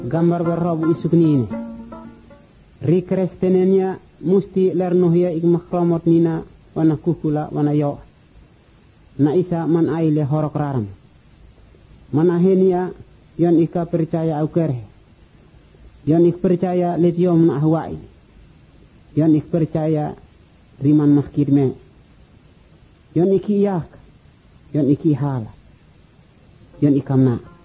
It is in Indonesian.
gambar berrobu isuk nini. Rikrestenenya musti lernuhya ik makromot nina wana kukula wana yo. Na isa man aile horok raram. Manahenia yon ika percaya au kerhe. Yon ik percaya letiom na ahwai. Yon ik percaya riman mahkirme. Yon iki yak. Yon iki hala. Yon ikamna.